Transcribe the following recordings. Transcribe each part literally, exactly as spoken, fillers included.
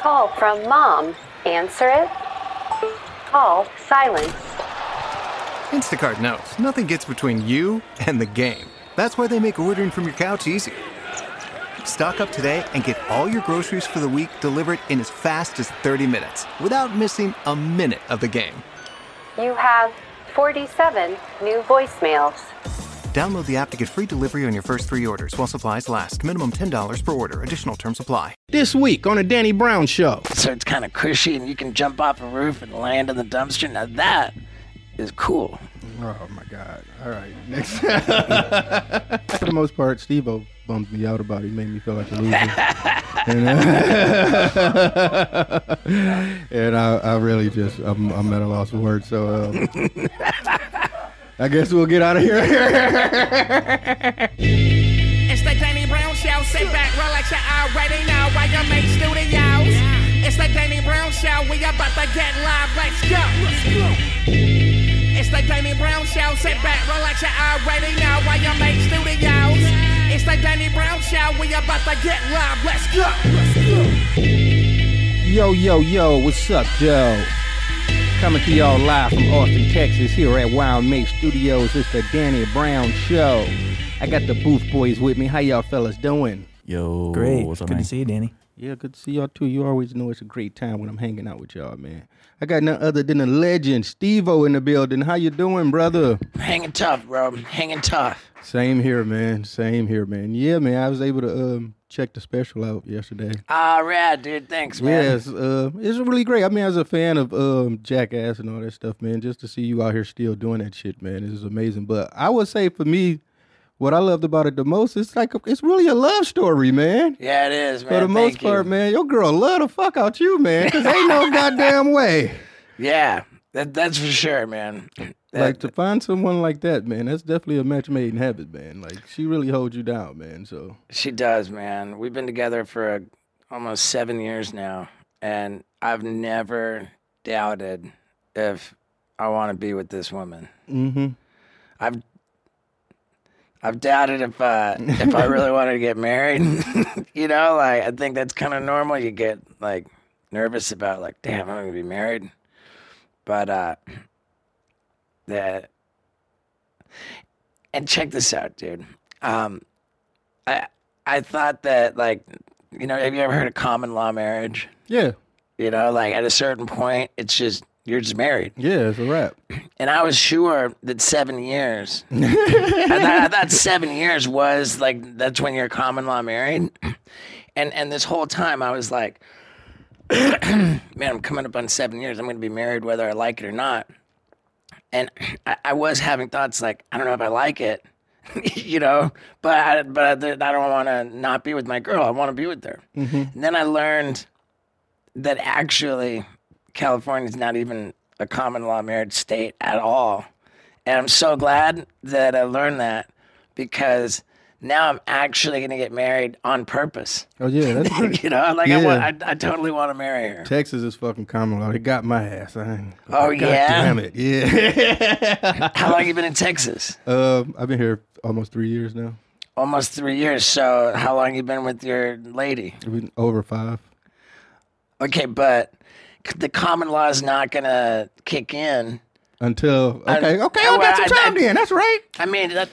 call from Mom. Answer it. Call silence. Instacart knows nothing gets between you and the game. That's why they make ordering from your couch easy. Stock up today and get all your groceries for the week delivered in as fast as thirty minutes without missing a minute of the game. You have forty-seven new voicemails. Download the app to get free delivery on your first three orders while supplies last. Minimum ten dollars per order. Additional terms apply. This week on the Danny Brown Show. So it's kind of cushy and you can jump off a roof and land in the dumpster. Now that is cool. Oh, my God. All right. Next. For the most part, Steve-O bummed me out about it. He made me feel like a loser. and uh, and I, I really just, I'm, I'm at a loss of words. So uh, I guess we'll get out of here. It's the Danny Brown Show. Sit back, relax, you already know why you make studios. It's the Danny Brown Show. We about to get live. Let's go. Let's go. It's the Danny Brown Show. Sit back, relax, you already know why you make studios. It's the Danny Brown Show. We about to get live. Let's go. Let's go. Yo, yo, yo, what's up, Joe? Coming to y'all live from Austin, Texas, here at Wild Mate Studios. It's the Danny Brown Show. I got the Booth Boys with me. How y'all fellas doing? Yo, great. What's up, good man? to see you, Danny. Yeah, good to see y'all too. You always know it's a great time when I'm hanging out with y'all, man. I got none other than a legend, Steve-O, in the building. How you doing, brother? Hanging tough, bro. Hanging tough. Same here, man. Same here, man. Yeah, man. I was able to um, check the special out yesterday. Ah, rad, dude. Thanks, man. Yes, uh, it's really great. I mean, I was a fan of um, Jackass and all that stuff, man. Just to see you out here still doing that shit, man, is amazing. But I would say for me, what I loved about it the most, it's like a, it's really a love story, man. Yeah, it is, man. For the most Thank part, you. man, your girl love the fuck out you, man, because ain't no goddamn way. Yeah, that, that's for sure, man. That, Like, to find someone like that, man, that's definitely a match made in heaven, man. Like, she really holds you down, man, so. She does, man. We've been together for a, almost seven years now, and I've never doubted if I want to be with this woman. Mm-hmm. I've I've doubted if uh, if I really wanted to get married. You know, like, I think that's kind of normal. You get, like, nervous about, like, damn, I'm going to be married. But, uh, that, and check this out, dude. Um, I I thought that, like, you know, have you ever heard of common law marriage? Yeah. You know, like, at a certain point, it's just, you're just married. Yeah, it's a wrap. And I was sure that seven years, I, thought, I thought seven years was, like, that's when you're common law married. And and this whole time I was like, man, I'm coming up on seven years. I'm going to be married whether I like it or not. And I, I was having thoughts like, I don't know if I like it, you know, but I, but I, I don't want to not be with my girl. I want to be with her. Mm-hmm. And then I learned that actually California is not even a common law marriage state at all. And I'm so glad that I learned that, because now I'm actually going to get married on purpose. Oh, yeah, that's great. You know, like, Yeah. I, want, I, I totally want to marry her. Texas is fucking common law. They got my ass. I, Oh, God yeah? damn it. Yeah. How long you been in Texas? uh, I've been here almost three years now. Almost three years. So how long you been with your lady? I've been over five. Okay, but the common law is not going to kick in. Until, okay, I- okay, I well, got some I- time I- then. That's right. I mean, that,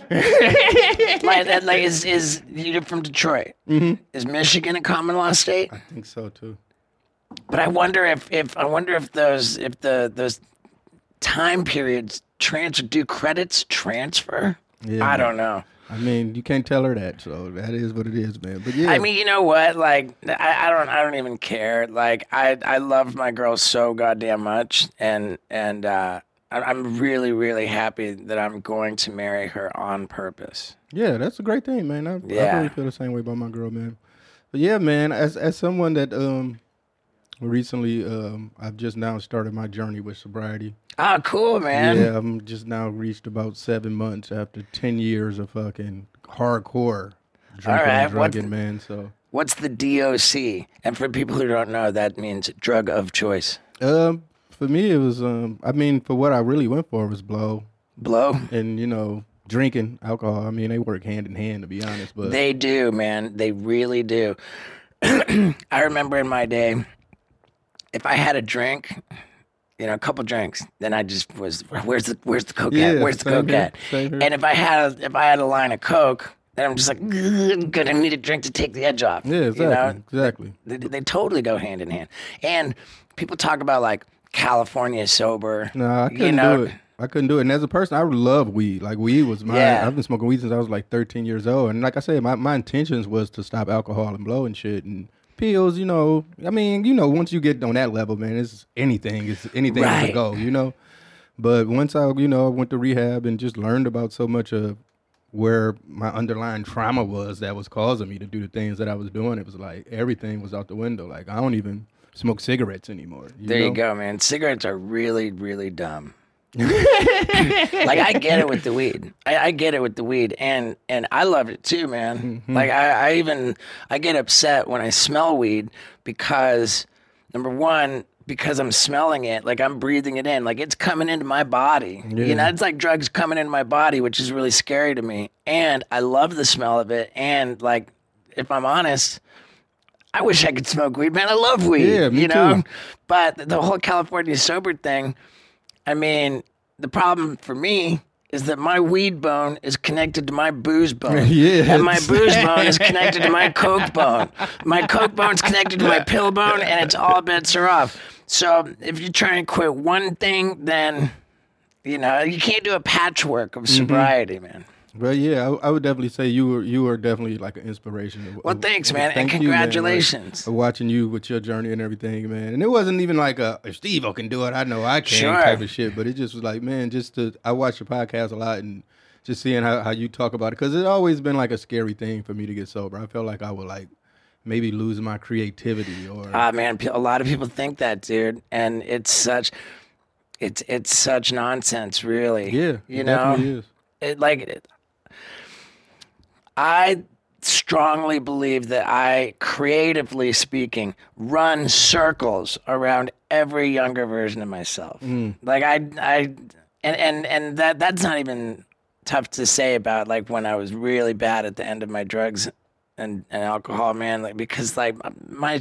like, that, like, is, is you're from Detroit. Mm-hmm. Is Michigan a common law state? I think so, too. But I wonder if, if I wonder if those if the those time periods transfer, do credits transfer? Yeah, I man. don't know. I mean, you can't tell her that, so that is what it is, man. But yeah, I mean, you know what? Like, I, I don't, I don't even care. Like, I, I love my girl so goddamn much, and and uh, I- I'm really, really happy that I'm going to marry her on purpose. yeah, that's a great thing, man. I, Yeah. I really feel the same way about my girl, man. But yeah, man, as as someone that um recently um I've just now started my journey with sobriety. Oh, cool, man. Yeah, I'm just now reached about seven months after ten years of fucking hardcore drinking All right, and what- drugging, man. So What's the D O C? And for people who don't know, that means drug of choice. um for me it was um I mean for what I really went for was blow Blow? and you know drinking alcohol. I mean they work hand in hand, to be honest. But They do, man. They really do. I remember in my day, if I had a drink, you know, a couple drinks, then I just was, where's the where's the coke Yeah, at? Where's the same coke here, at? same here. And if I had if I had a line of coke, then I'm just like, good, I need a drink to take the edge off. Yeah, exactly, You know? exactly. They, they totally go hand in hand. And people talk about like California sober. No, I you couldn't know? do it. I couldn't do it. And as a person, I love weed. Like weed was my. Yeah. I've been smoking weed since I was like thirteen years old. And like I said, my, my intentions was to stop alcohol and blow and shit. And pills, you know. I mean, you know, once you get on that level, man, it's anything. It's anything Right. to go. You know. But once I, you know, went to rehab and just learned about so much of where my underlying trauma was that was causing me to do the things that I was doing, it was like everything was out the window. Like I don't even smoke cigarettes anymore. You There know? you go, man. Cigarettes are really, really dumb. Like I get it with the weed. I, I get it with the weed, and and I love it too, man. Mm-hmm. Like I, I even I get upset when I smell weed because number one, because I'm smelling it, like I'm breathing it in, like it's coming into my body. Yeah. You know, it's like drugs coming into my body, which is really scary to me. And I love the smell of it. And like, if I'm honest, I wish I could smoke weed, man. I love weed. Yeah, me you know, too. but the whole California sober thing. I mean, the problem for me is that my weed bone is connected to my booze bone. Yes. And my booze bone is connected to my coke bone. My coke bone's connected to my pill bone, and it's all bets are off. So if you're trying to quit one thing, then, you know, you can't do a patchwork of sobriety, man. But yeah, I, I would definitely say you were you were definitely like an inspiration. Of, Well, of- thanks, of- man, and thank you, man, like, congratulations. of watching you with your journey and everything, man. And it wasn't even like a if Steve-O can do it, I know I can Sure. type of shit. But it just was like, man, just to I watch your podcast a lot and just seeing how, how you talk about it, because it's always been like a scary thing for me to get sober. I felt like I would like maybe lose my creativity or Ah, man, pe- a lot of people think that, dude, and it's such, it's it's such nonsense, really. yeah, you it know, definitely is. it like it, I strongly believe that I, creatively speaking, run circles around every younger version of myself. Like I, I, and and and that that's not even tough to say about like when I was really bad at the end of my drugs and, and alcohol, man. Like because like my.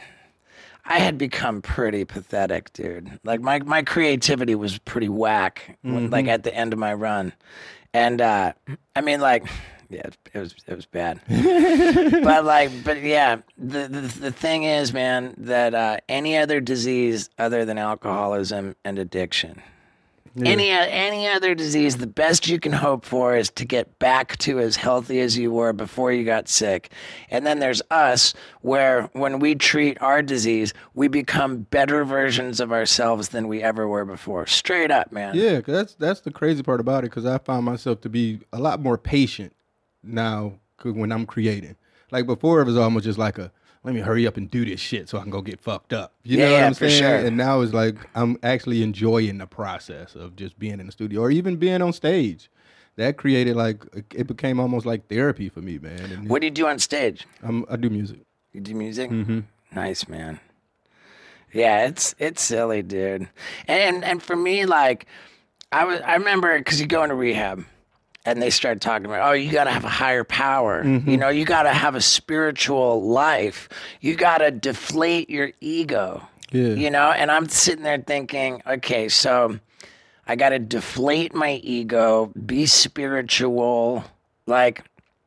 I had become pretty pathetic, dude. Like my, my creativity was pretty whack, like at the end of my run, and uh, I mean, like, yeah, it was it was bad, but like, but yeah, the, the the thing is, man, that uh, any other disease other than alcoholism and addiction, any any other disease, the best you can hope for is to get back to as healthy as you were before you got sick. And then there's us, where when we treat our disease, we become better versions of ourselves than we ever were before. Straight up, man. Yeah, 'cause that's that's the crazy part about it. Because I find myself to be a lot more patient now 'cause when I'm creating. Like before, it was almost just like a let me hurry up and do this shit so I can go get fucked up. You Yeah, know what yeah, I'm for saying? sure. And now it's like I'm actually enjoying the process of just being in the studio or even being on stage. That created like it became almost like therapy for me, man. And What do you do on stage? I'm, I do music. You do music? Mm-hmm. Nice, man. Yeah, it's it's silly, dude. And and for me, like, I was I remember because you go into rehab, and they start talking about, oh, you got to have a higher power. You know, you got to have a spiritual life. You got to deflate your ego. Yeah. You know, and I'm sitting there thinking, okay, so I got to deflate my ego, be spiritual. Like,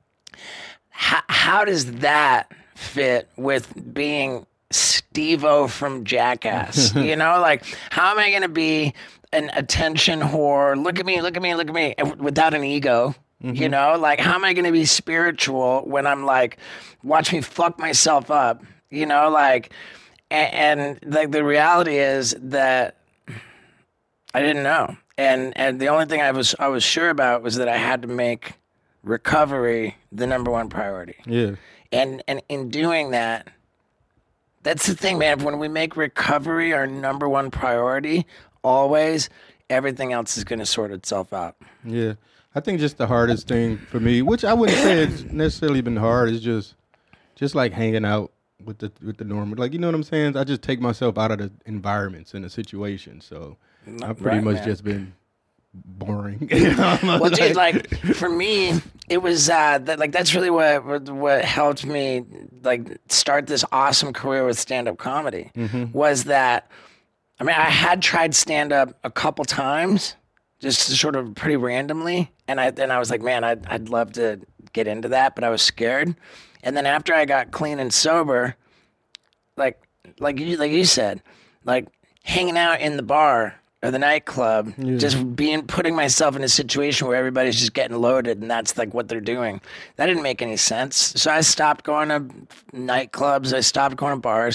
how, how does that fit with being Steve-O from Jackass? You know, like, how am I going to be an attention whore? Look at me, look at me, look at me, without an ego. You know, like, how am I going to be spiritual when I'm like, watch me fuck myself up? You know, like, and, and like the reality is that I didn't know, and and the only thing I was I was sure about was that I had to make recovery the number one priority. Yeah. And and in doing that, that's the thing, man. When we make recovery our number one priority, always, everything else is going to sort itself out. Yeah. I think just the hardest thing for me, which I wouldn't say it's necessarily been hard, is just just like hanging out with the with the normal. Like, you know what I'm saying? I just take myself out of the environments and the situation. So I've pretty Right, much man. just been boring. Well, dude, like for me, it was uh, that like that's really what what- what helped me like start this awesome career with stand-up comedy. Was that I mean I had tried stand-up a couple times, just sort of pretty randomly, and I then I was like, man, I'd I'd love to get into that, but I was scared. And then after I got clean and sober, like like you like you said, like hanging out in the bar or the nightclub, just being putting myself in a situation where everybody's just getting loaded and that's like what they're doing. That didn't make any sense. So I stopped going to nightclubs, I stopped going to bars.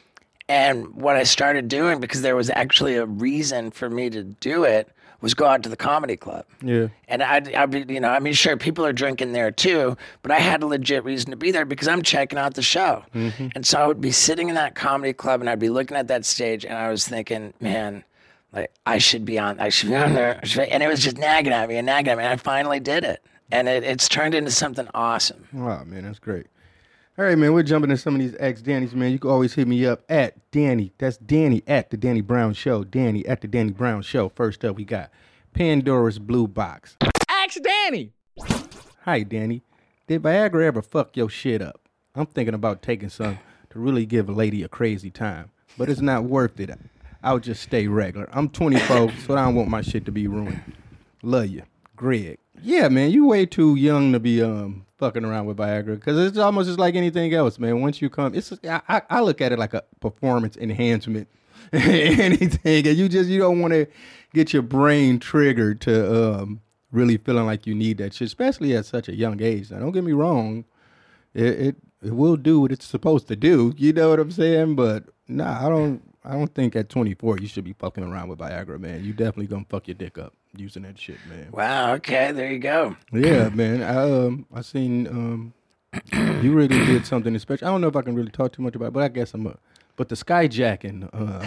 And what I started doing, because there was actually a reason for me to do it, was go out to the comedy club. Yeah. And I'd, I'd be, you know, I mean, sure, people are drinking there too, but I had a legit reason to be there because I'm checking out the show. Mm-hmm. And so I would be sitting in that comedy club and I'd be looking at that stage and I was thinking, man, like I should be on, I should be on there. I should be- And it was just nagging at me and nagging at me. And I finally did it. And it, it's turned into something awesome. Oh, man, that's great. All right, man, we're jumping into some of these ex-Dannys, man. You can always hit me up at Danny. That's Danny at The Danny Brown Show. Danny at The Danny Brown Show. First up, we got Pandora's Blue Box. Ask Danny. Hi, Danny. Did Viagra ever fuck your shit up? I'm thinking about taking some to really give a lady a crazy time, but it's not worth it. I'll just stay regular. I'm twenty-four, so I don't want my shit to be ruined. Love you, Greg. Yeah, man, you way too young to be um fucking around with Viagra because it's almost just like anything else, man. Once you come, it's I, I, I look at it like a performance enhancement, anything, and you just you don't want to get your brain triggered to um really feeling like you need that shit, especially at such a young age. Now, don't get me wrong, it it, it will do what it's supposed to do. You know what I'm saying? But nah, I don't. I don't think at twenty-four you should be fucking around with Viagra, man. You definitely gonna fuck your dick up using that shit, man. Wow. Okay. There you go. Yeah, man. I um I seen um you really did something special. I don't know if I can really talk too much about it, but I guess I'm a but the skyjacking, um,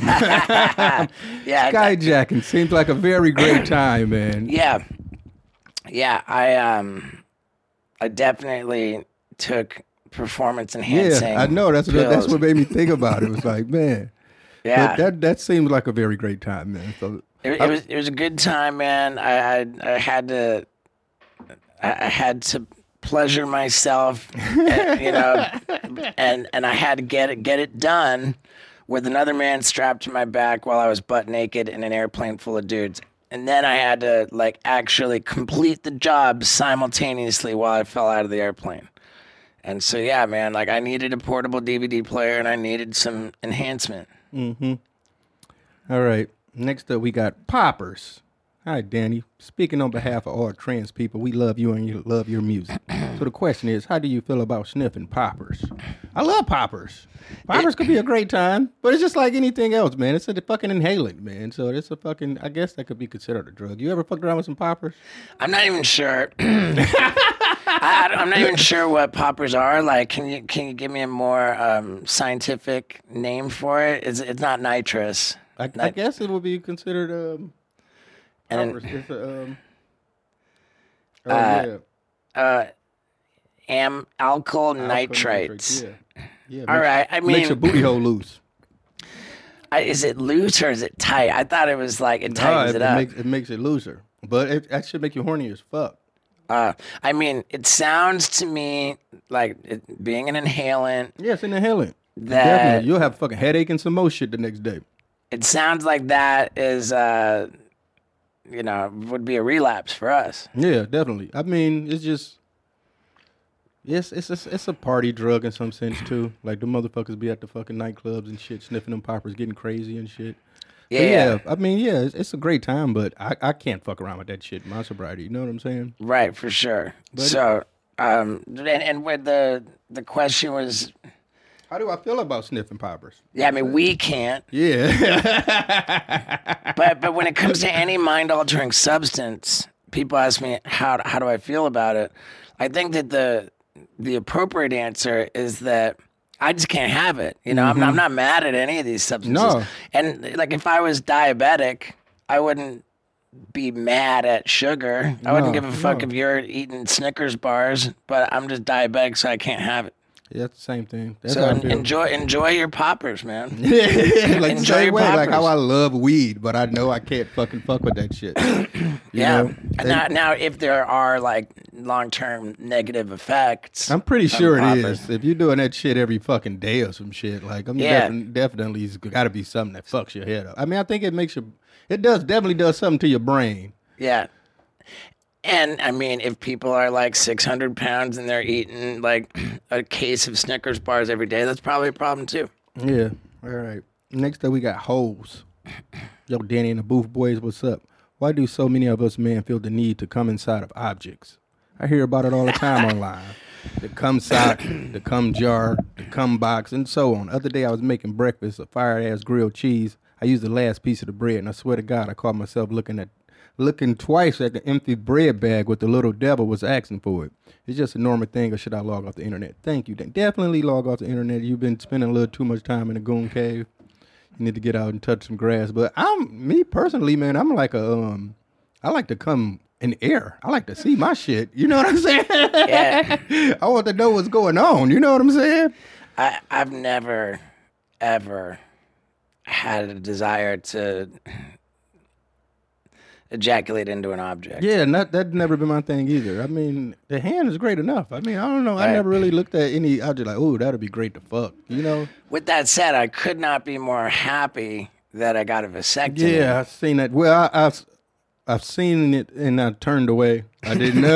Yeah. skyjacking seems like a very great time, man. Yeah. Yeah. I, um, I definitely took performance enhancing. Yeah, I know. That's what, that's pills. what made me think about it. It was like, man, Yeah. that, that that seems like a very great time, man. So It, it was it was a good time, man. I I, I had to I, I had to pleasure myself, uh, you know, and and I had to get it get it done with another man strapped to my back while I was butt naked in an airplane full of dudes. And then I had to like actually complete the job simultaneously while I fell out of the airplane. And so yeah, man, like I needed a portable D V D player and I needed some enhancement. all right. Next up, we got Poppers. Hi, Danny. Speaking on behalf of all trans people, we love you and you love your music. So the question is, how do you feel about sniffing poppers? I love poppers. Poppers could be a great time, but it's just like anything else, man. It's a fucking inhalant, man. So it's a fucking, I guess that could be considered a drug. You ever fucked around with some poppers? I'm not even sure. I, I'm not even sure what poppers are. Like, can you can you give me a more um, scientific name for it? It's it's not nitrous. I, I Nit- guess it would be considered um, And poppers. It's a, um, oh, Uh, yeah. uh, am alkyl Alkyl nitrates. Yeah. Yeah, All makes- right. I makes your mean, booty hole loose. I, is it loose or is it tight? I thought it was like it No, tightens it, it up. makes it makes it looser, but it, that should make you horny as fuck. Uh, I mean, it sounds to me like it being an inhalant. Yeah, it's an inhalant. That- Definitely, you'll have a fucking headache and some more shit the next day. It sounds like that is, uh, you know, would be a relapse for us. Yeah, definitely. I mean, it's just, yes, it's it's, it's a party drug in some sense too. Like the motherfuckers be at the fucking nightclubs and shit, sniffing them poppers, getting crazy and shit. So, Yeah. yeah. I mean, yeah, it's, it's a great time, but I, I can't fuck around with that shit in my sobriety. You know what I'm saying? Right, for sure. But- so, um, and, and where the the question was, How do I feel about sniffing poppers? yeah, I mean, we can't, Yeah. but but when it comes to any mind altering substance, people ask me how how do I feel about it. I think that the the appropriate answer is that I just can't have it. You know, I'm, I'm not mad at any of these substances. No. And like if I was diabetic, I wouldn't be mad at sugar. I wouldn't No, give a fuck no. if you're eating Snickers bars, but I'm just diabetic, so I can't have it. Yeah, that's the same thing. That's So how I en- feel. enjoy enjoy your poppers, man. like the Enjoy same your way, like how poppers. I love weed, but I know I can't fucking fuck with that shit. You Yeah. know? And now, now, if there are like long term negative effects, I'm pretty from sure it poppers- is. If you're doing that shit every fucking day or some shit, like I'm Yeah. defi- definitely it's got to be something that fucks your head up. I mean, I think it makes you. It does definitely does something to your brain. Yeah. And I mean, if people are like six hundred pounds and they're eating like a case of Snickers bars every day, that's probably a problem too. Yeah. All right. Next up, we got hoes. Yo, Danny and the Booth Boys, what's up? Why do so many of us men feel the need to come inside of objects? I hear about it all the time online. The cum sock, the cum jar, the cum box, and so on. Other day I was making breakfast, a fire-ass grilled cheese. I used the last piece of the bread, and I swear to God, I caught myself looking at, looking twice at the empty bread bag with the little devil was asking for it. It's just a normal thing, or should I log off the internet? Thank you. Dan. Definitely log off the internet. You've been spending a little too much time in the goon cave. You need to get out and touch some grass. But I'm, me personally, man, I'm like a, um, I like to come in air. I like to see my shit. You know what I'm saying? Yeah. I want to know what's going on. You know what I'm saying? I, I've never, ever had a desire to ejaculate into an object. Yeah, not, that's never been my thing either. I mean, the hand is great enough. I mean, I don't know. I Right. never really looked at any object like, oh, that'd be great to fuck. You know? With that said, I could not be more happy that I got a vasectomy. Yeah, I've seen that. Well, I, I've I've seen it and I turned away. I didn't know.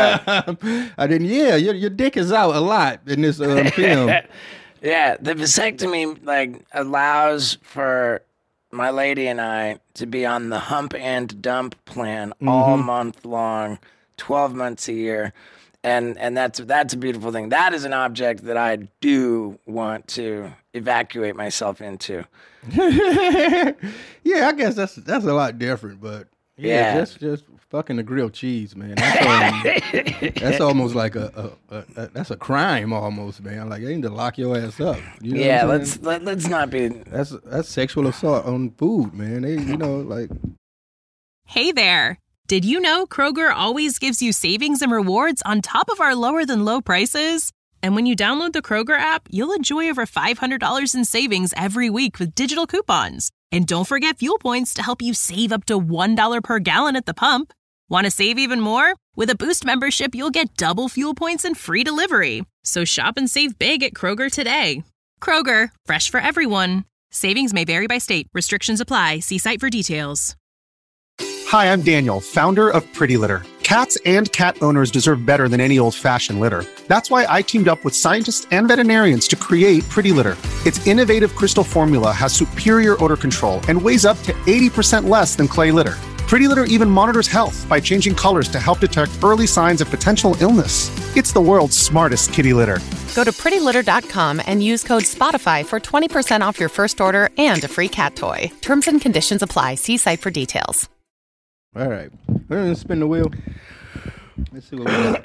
I didn't. Yeah, your your dick is out a lot in this um, film. Yeah, the vasectomy like allows for my lady and I to be on the hump and dump plan all month long, twelve months a year. And and that's that's a beautiful thing. That is an object that I do want to evacuate myself into. Yeah, I guess that's that's a lot different, but yeah, Yeah. just just fucking the grilled cheese, man. That's, um, that's almost like a, a, a, a that's a crime almost, man. Like they need to lock your ass up. You know Yeah, what I'm let's saying? let, let's not be. That's that's sexual assault on food, man. They, you know, like Hey there! Did you know Kroger always gives you savings and rewards on top of our lower than low prices? And when you download the Kroger app, you'll enjoy over five hundred dollars in savings every week with digital coupons. And don't forget fuel points to help you save up to one dollar per gallon at the pump. Want to save even more? With a Boost membership, you'll get double fuel points and free delivery. So shop and save big at Kroger today. Kroger, fresh for everyone. Savings may vary by state. Restrictions apply. See site for details. Hi, I'm Daniel, founder of Pretty Litter. Cats and cat owners deserve better than any old-fashioned litter. That's why I teamed up with scientists and veterinarians to create Pretty Litter. Its innovative crystal formula has superior odor control and weighs up to eighty percent less than clay litter. Pretty Litter even monitors health by changing colors to help detect early signs of potential illness. It's the world's smartest kitty litter. Go to pretty litter dot com and use code SPOTIFY for twenty percent off your first order and a free cat toy. Terms and conditions apply. See site for details. all right. We're gonna spin the wheel. Let's see what we got.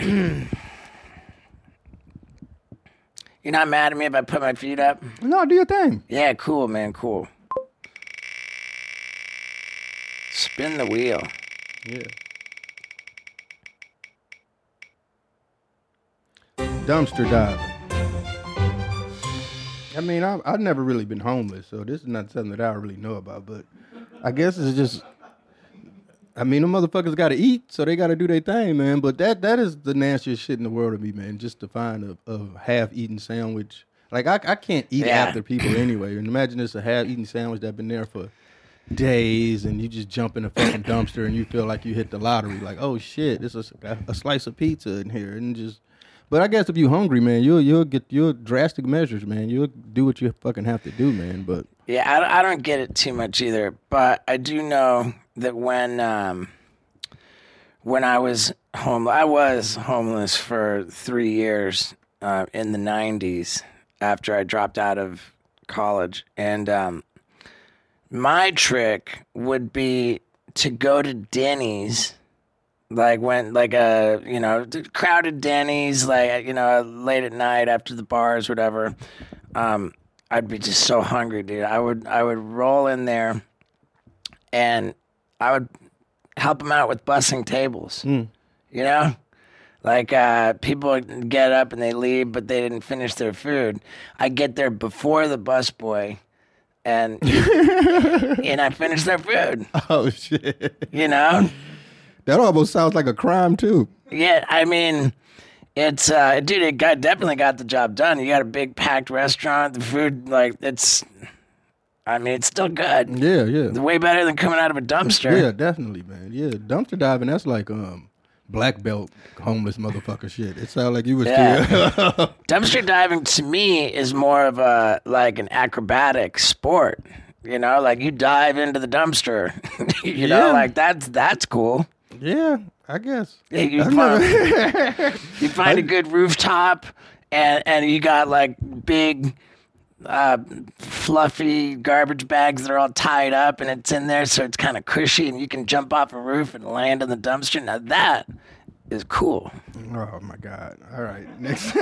You're not mad at me if I put my feet up? No, do your thing. Yeah, cool, man, cool. Spin the wheel. Yeah. Dumpster diving. I mean, I've, I've never really been homeless, so this is not something that I really know about. But I guess it's just, I mean, the motherfuckers got to eat, so they got to do their thing, man. But that that is the nastiest shit in the world to me, man. Just to find a, a half-eaten sandwich. Like, I, I can't eat Yeah. after people anyway. And imagine it's a half-eaten sandwich that's been there for days, and you just jump in a fucking dumpster and you feel like you hit the lottery. Like, oh shit, there's a, a slice of pizza in here, and just. But I guess if you're hungry, man, you'll you'll get you'll drastic measures, man. You'll do what you fucking have to do, man. But Yeah, I, I don't get it too much either, but I do know that when um, when I was home, I was homeless for three years uh, in the nineties after I dropped out of college, and um, my trick would be to go to Denny's. Like when, like a, you know, crowded Denny's, like, you know, late at night after the bars, whatever. Um, I'd be just so hungry, dude. I would, I would roll in there, and I would help them out with bussing tables. Mm. You know, Like, uh, people get up and they leave, but they didn't finish their food. I get there before the busboy, and and I finish their food. Oh, shit. You know? That almost sounds like a crime, too. Yeah, I mean, it's, uh, dude, it got, definitely got the job done. You got a big packed restaurant. The food, like, it's, I mean, it's still good. Yeah, yeah. It's way better than coming out of a dumpster. Yeah, definitely, man. Yeah, dumpster diving, that's like, um... black belt homeless motherfucker shit. It sounded like you was Yeah. still. Dumpster diving to me is more of a like an acrobatic sport. You know, like you dive into the dumpster. you know, Yeah. like that's that's cool. Yeah, I guess. Yeah, you I've find, never- you find a good rooftop, and and you got like big, uh, fluffy garbage bags that are all tied up, and it's in there, so it's kind of cushy, and you can jump off a roof and land in the dumpster. Now that is cool. Oh my God! All right, next.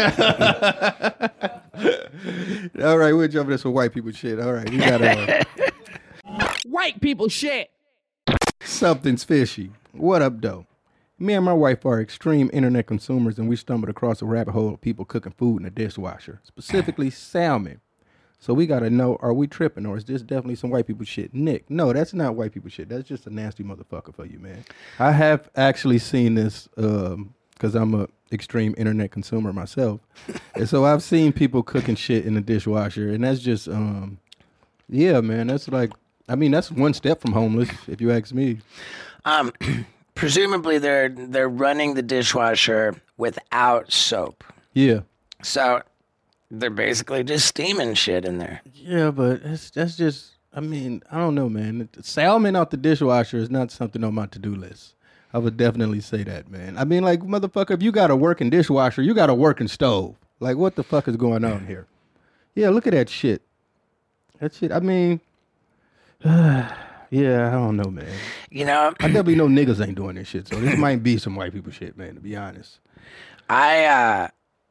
All right, we'll jump into some white people shit. All right, we got uh, White people shit. something's fishy. What up, though? Me and my wife are extreme internet consumers, and we stumbled across a rabbit hole of people cooking food in a dishwasher, specifically salmon. So we gotta know: are we tripping, or is this definitely some white people shit? Nick, no, that's not white people shit. That's just a nasty motherfucker for you, man. I have actually seen this um, because I'm a extreme internet consumer myself, and so I've seen people cooking shit in the dishwasher, and that's just, um, yeah, man. That's like, I mean, that's one step from homeless, if you ask me. Um, presumably they're they're running the dishwasher without soap, Yeah, so they're basically just steaming shit in there. yeah, but that's that's just, I mean, I don't know, man. Salmon out the dishwasher is not something on my to-do list. I would definitely say that, man. I mean, like, motherfucker, if you got a working dishwasher, you got a working stove. Like, what the fuck is going on here? Yeah, look at that shit. That shit, I mean, yeah, I don't know, man. You know, I definitely know niggas ain't doing this shit, so this might be some white people shit, man, to be honest. I uh,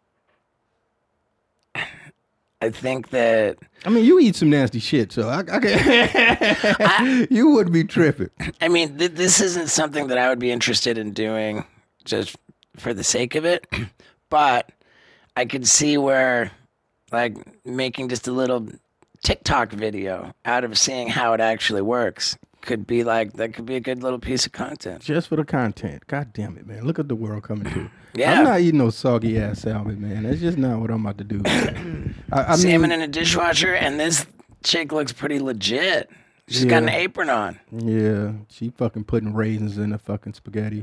I think that I mean, you eat some nasty shit, so I, I can. You would be tripping. I mean th- this isn't something that I would be interested in doing just for the sake of it, but I could see where like making just a little TikTok video out of seeing how it actually works could be like that could be a good little piece of content. Just for the content. God damn it, man. Look at the world coming to. Yeah. I'm not eating no soggy ass salmon, man. That's just not what I'm about to do. I, I Salmon mean, in a dishwasher, and this chick looks pretty legit. She's Yeah. got an apron on. yeah, she fucking putting raisins in the fucking spaghetti.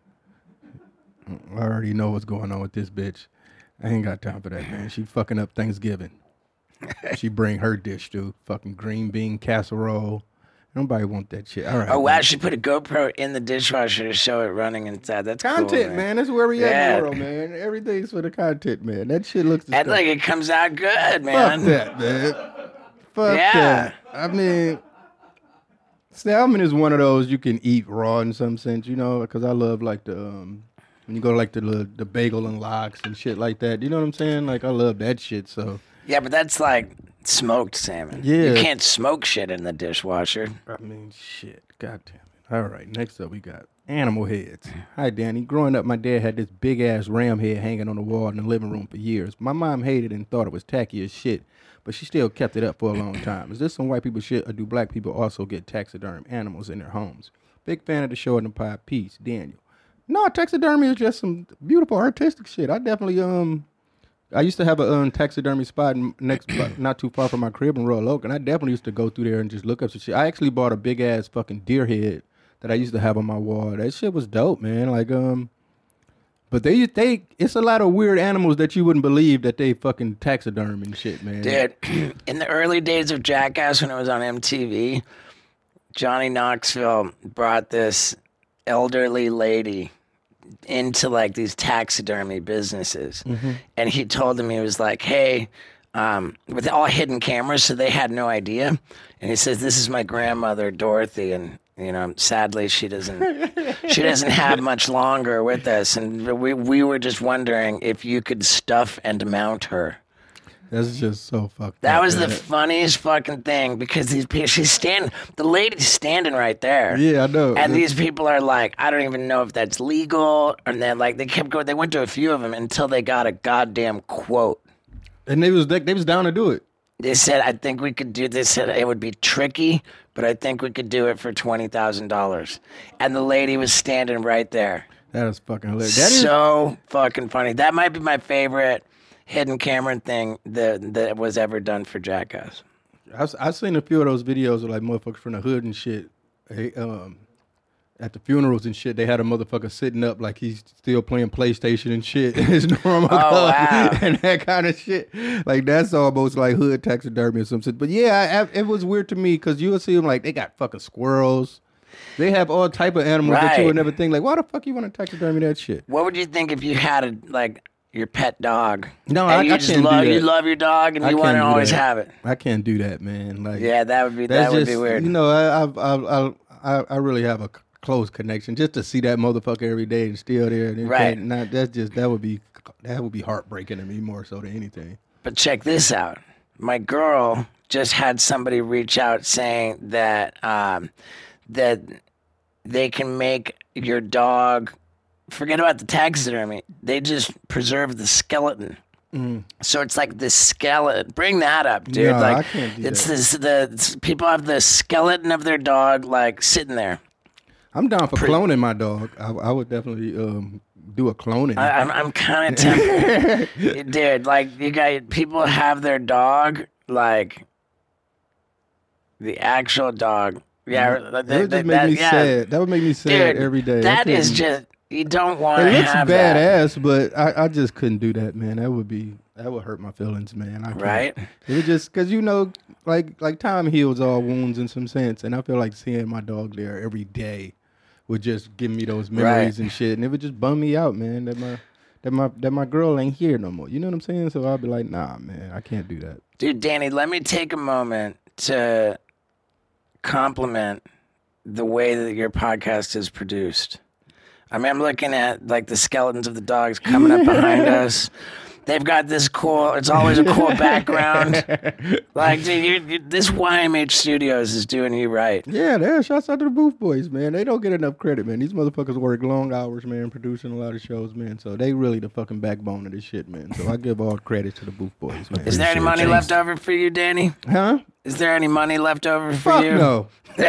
I already know what's going on with this bitch. I ain't got time for that, man. She fucking up Thanksgiving. She bring her dish to fucking green bean casserole. Nobody want that shit. All right. Oh wow, man. she put a GoPro in the dishwasher to show it running inside. That's Content, cool, man. That's where we at Yeah. in the world, man. Everything's for the content, man. That shit looks And disgusting. like it comes out good, man. Fuck that, man. Fuck Yeah. that. I mean, salmon is one of those you can eat raw in some sense, you know, because I love like the um, when you go to like the the bagel and lox and shit like that. You know what I'm saying? Like I love that shit. So Yeah, but that's like smoked salmon. Yeah. You can't smoke shit in the dishwasher. I mean, shit. God damn it. All right. Next up, we got animal heads. Hi, Danny. Growing up, my dad had this big ass ram head hanging on the wall in the living room for years. My mom hated it and thought it was tacky as shit, but she still kept it up for a long time. Is this some white people shit, or do black people also get taxiderm animals in their homes? Big fan of the show and the pie. Peace, Daniel. No, taxidermy is just some beautiful artistic shit. I definitely um. I used to have a um, taxidermy spot in- next, not too far from my crib in Royal Oak, and I definitely used to go through there and just look up some shit. I actually bought a big ass fucking deer head that I used to have on my wall. That shit was dope, man. Like um, but they they it's a lot of weird animals that you wouldn't believe that they fucking taxiderm and shit, man. Dude, in the early days of Jackass when it was on M T V, Johnny Knoxville brought this elderly lady into like these taxidermy businesses. Mm-hmm. And he told them, he was like, hey, um, with all hidden cameras, so they had no idea. And he says, this is my grandmother, Dorothy. And, you know, sadly, she doesn't, she doesn't have much longer with us. And we, we were just wondering if you could stuff and mount her. That's just so fucked That up, was the man. funniest fucking thing because these people, she's standing, the lady's standing right there. Yeah, I know. And these people are like, I don't even know if that's legal. And then like they kept going, they went to a few of them until they got a goddamn quote. And they was they, they was down to do it. They said, I think we could do this. Said it would be tricky, but I think we could do it for twenty thousand dollars. And the lady was standing right there. That is fucking hilarious. That is so fucking funny. That might be my favorite hidden camera thing that that was ever done for Jackass. I've, I've seen a few of those videos of like motherfuckers from the hood and shit. They, um, at the funerals and shit, they had a motherfucker sitting up like he's still playing PlayStation and shit in his normal Oh, car wow. and that kind of shit. Like that's almost like hood taxidermy or something. But yeah, I, it was weird to me because you would see them like they got fucking squirrels. They have all type of animals that you Right. would never think like, why the fuck you want to taxidermy that shit? What would you think if you had a like your pet dog? No, and I- you I just can't do love that. you love your dog and I you want to can't do always that. have it. I can't do that, man. Like Yeah, that would be that's that would just, be weird. You know, I I I I, I really have a c- close connection just to see that motherfucker every day and still there. And it Right. can't- Not, that's just that would be that would be heartbreaking to me more so than anything. But check this out. My girl just had somebody reach out saying that um, that they can make your dog forget about the taxidermy. They just preserve the skeleton. So it's like the skeleton. Bring that up, dude. No, like I can't do it's that. this the it's, people have the skeleton of their dog like sitting there. I'm down for cloning my dog. I, I would definitely um, do a cloning. I, I'm I'm kind of tempted, dude. Like you guys, people have their dog like the actual dog. Yeah, that that, would just that, make that- me yeah. sad. That would make me sad Dude, every day. I That is couldn't- just you don't want It to looks have that, badass, but I, I just couldn't do that, man. That would be that would hurt my feelings, man. I can't. right? It was just because you know, like like time heals all wounds in some sense, and I feel like seeing my dog there every day would just give me those memories Right. and shit, and it would just bum me out, man. That my that my that my girl ain't here no more. You know what I'm saying? So I'll be like, nah, man, I can't do that. Dude, Danny, let me take a moment to compliment the way that your podcast is produced. I mean, I'm looking at like the skeletons of the dogs coming up behind us. They've got this cool. It's always a cool background. Like, dude, you, you, this Y M H Studios is doing you right. Yeah, there. Shouts out to the Booth Boys, man. They don't get enough credit, man. These motherfuckers work long hours, man, producing a lot of shows, man. So they really the fucking backbone of this shit, man. So I give all credit to the Booth Boys, man. Is there any money left over for you, Danny? Huh? Is there any money left over for Fuck you? no.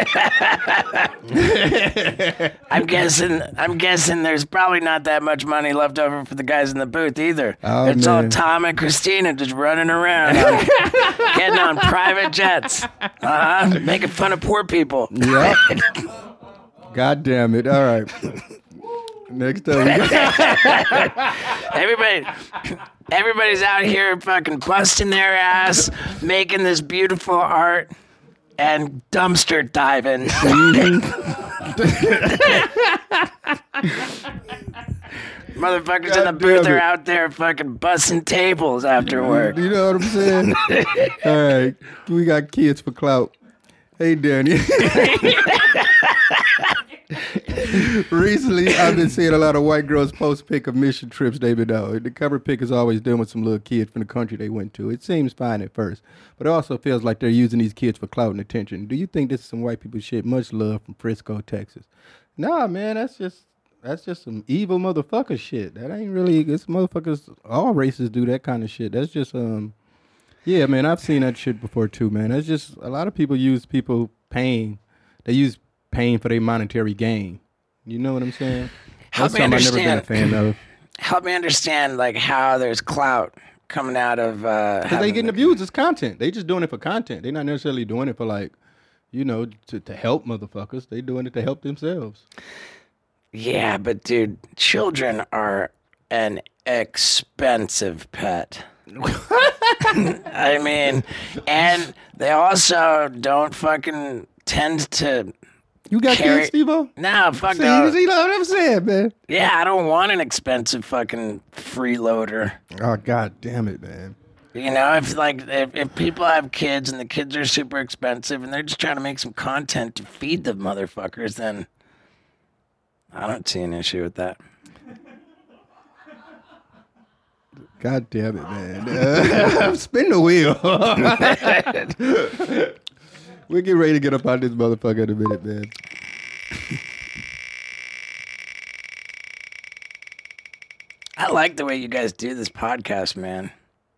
I'm guessing. I'm guessing there's probably not that much money left over for the guys in the booth either. Oh, it's all man. Tom and Christina just running around, on, getting on private jets, uh-huh, making fun of poor people. Yep. God damn it. All right. Next up, we got Everybody, everybody's out here fucking busting their ass, making this beautiful art, and dumpster diving. Motherfuckers in the God booth damn are it. out there fucking busting tables after work. You know what I'm saying? All right. We got kids for clout. Hey, Danny. Recently, I've been seeing a lot of white girls post pic of mission trips they've been on. The cover pic is always done with some little kid from the country they went to. It seems fine at first, but it also feels like they're using these kids for clout and attention. Do you think this is some white people shit? Much love from Frisco, Texas. Nah, man, that's just that's just some evil motherfucker shit. That ain't really. It's motherfuckers. All races do that kind of shit. That's just um. Yeah, man, I've seen that shit before too, man. It's just a lot of people use people pain. They use pain for their monetary gain. You know what I'm saying? Help That's me something I've never been a understand. fan of. Help me understand, like, how there's clout coming out of. Uh, Because they having getting the- abused as content. They just doing it for content. They're not necessarily doing it for like, you know, to, to help motherfuckers. They doing it to help themselves. Yeah, but dude, children are an expensive pet. I mean, and they also don't fucking tend to. You got Carry- kids, Steve-O? No, fuck See, no. you see what I'm saying, man? Yeah, I don't want an expensive fucking freeloader. Oh, God damn it, man. You know, if like if, if people have kids and the kids are super expensive and they're just trying to make some content to feed the motherfuckers, then I don't see an issue with that. God damn it, man. Uh, spin the wheel. We'll get ready to get up out this motherfucker in a minute, man. I like the way you guys do this podcast, man.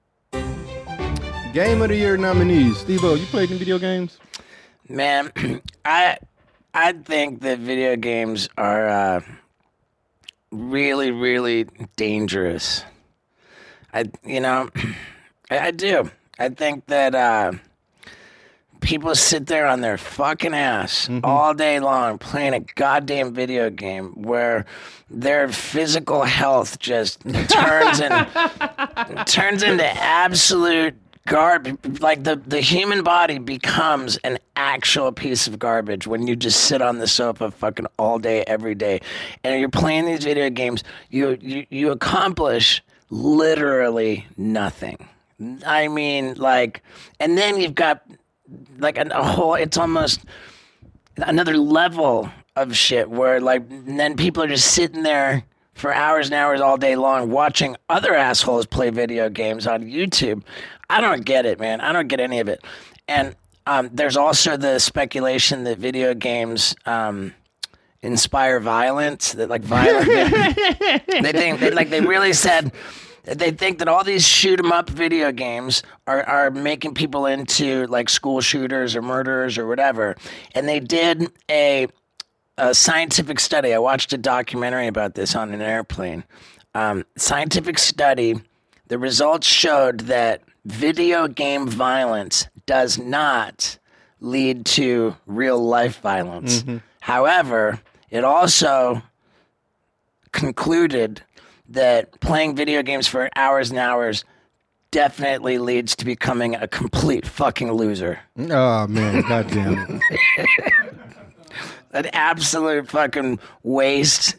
Game of the Year nominees. Steve-O, you played any video games? Man, I I think that video games are uh, really, really dangerous. I, you know, I, I do. I think that uh, people sit there on their fucking ass mm-hmm. all day long playing a goddamn video game where their physical health just turns and turns into absolute garbage. Like the, the human body becomes an actual piece of garbage when you just sit on the sofa fucking all day, every day. And you're playing these video games, you you, you accomplish literally nothing. I mean, like, and then you've got like a, a whole, it's almost another level of shit where like, and then people are just sitting there for hours and hours all day long watching other assholes play video games on YouTube. I don't get it, man. I don't get any of it. And um, there's also the speculation that video games um, inspire violence, that like violent. they think they like they really said they think that all these shoot 'em up video games are are making people into like school shooters or murderers or whatever. And they did a a scientific study. I watched a documentary about this on an airplane. Um, scientific study. The results showed that video game violence does not lead to real life violence. Mm-hmm. However, it also concluded that playing video games for hours and hours definitely leads to becoming a complete fucking loser. Oh, man. God damn it. An absolute fucking waste.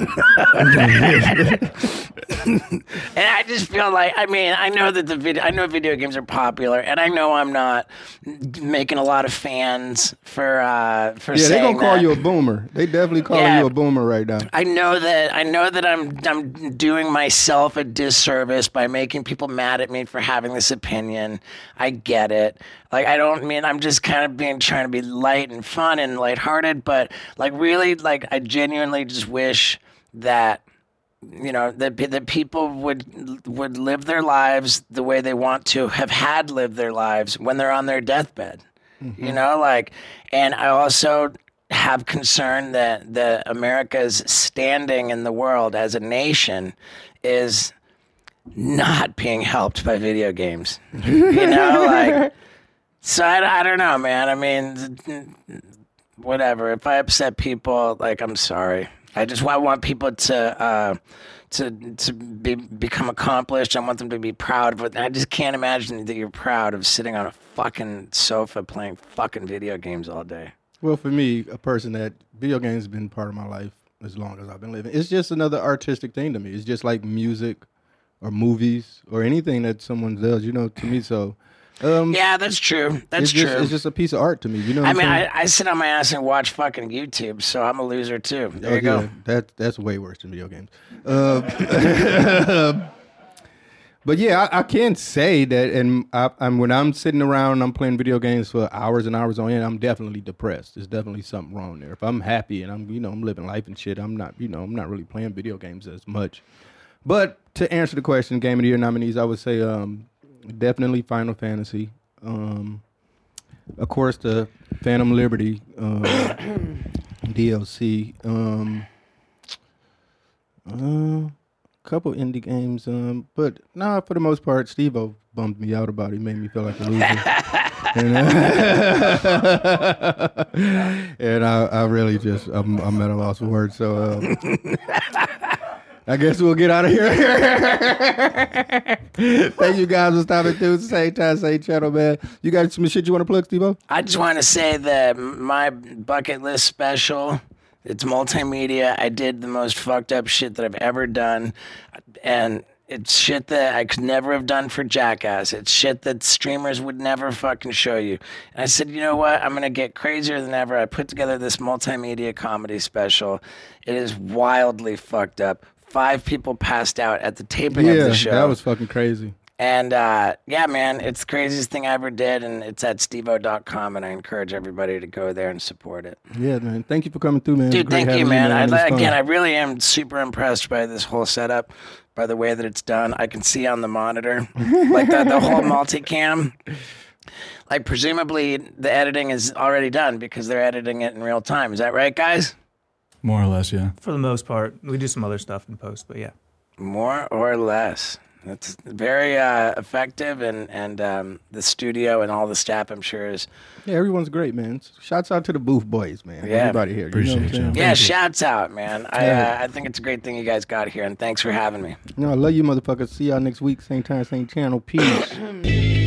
And I just feel like, I mean, I know that the video, I know video games are popular, and I know I'm not making a lot of fans for uh, for yeah, saying they're gonna call that. you a boomer. They definitely calling Yeah. you a boomer right now. I know that I know that I'm I'm doing myself a disservice by making people mad at me for having this opinion. I get it. Like, I don't mean, I'm just kind of being trying to be light and fun and lighthearted, but like really, like I genuinely just wish that, you know, that that people would would live their lives the way they want to have had lived their lives when they're on their deathbed. Mm-hmm. You know, like, and I also have concern that that America's standing in the world as a nation is not being helped by video games. You know, like, so I, I don't know, man. I mean, whatever. If I upset people, like, I'm sorry. I just I want people to uh, to to be, become accomplished. I want them to be proud of it. I just can't imagine that you're proud of sitting on a fucking sofa playing fucking video games all day. Well, for me, a person that video games have been part of my life as long as I've been living. It's just another artistic thing to me. It's just like music or movies or anything that someone does, you know, to me. So, um, yeah, that's true. That's it's true. Just, it's just a piece of art to me. You know what I I'm mean, saying? I, I sit on my ass and watch fucking YouTube, so I'm a loser too. There oh, you go. Yeah, that, that's way worse than video games. Uh, But yeah, I, I can say that, and I, I'm when I'm sitting around and I'm playing video games for hours and hours on end, I'm definitely depressed. There's definitely something wrong there. If I'm happy and I'm, you know, I'm living life and shit, I'm not, you know, I'm not really playing video games as much. But to answer the question, Game of the Year nominees, I would say um, definitely Final Fantasy. Um, of course, the Phantom Liberty uh, D L C. Um, uh, couple indie games, um, but nah, for the most part, Steve-O bummed me out about it. He made me feel like a loser. and uh, and I, I really just, I'm, I'm at a loss of words, so um, I guess we'll get out of here. Thank you guys for stopping through. Same time, same channel, man. You got some shit you want to plug, Steve-O? I just want to say that my bucket list special, it's multimedia. I did the most fucked up shit that I've ever done. And it's shit that I could never have done for Jackass. It's shit that streamers would never fucking show you. And I said, you know what? I'm going to get crazier than ever. I put together this multimedia comedy special. It is wildly fucked up. five people passed out at the taping yeah, of the show. that was fucking crazy. And uh, yeah, man, it's the craziest thing I ever did, and it's at steve-o dot com, and I encourage everybody to go there and support it. Yeah, man. Thank you for coming through, man. Dude, thank you, man. man. I, again, I really am super impressed by this whole setup, by the way that it's done. I can see on the monitor, like the, the whole multicam. Like, presumably, the editing is already done because they're editing it in real time. Is that right, guys? More or less, yeah. For the most part. We do some other stuff in post, but yeah. More or less. That's very uh, effective, and, and um, the studio and all the staff, I'm sure, is... Yeah, everyone's great, man. Shouts out to the Booth Boys, man. Yeah. Everybody here. Appreciate you. Know you. Yeah, shouts out, man. I, Yeah. uh, I think it's a great thing you guys got here, and thanks for having me. No, I love you, motherfuckers. See y'all next week. Same time, same channel. Peace.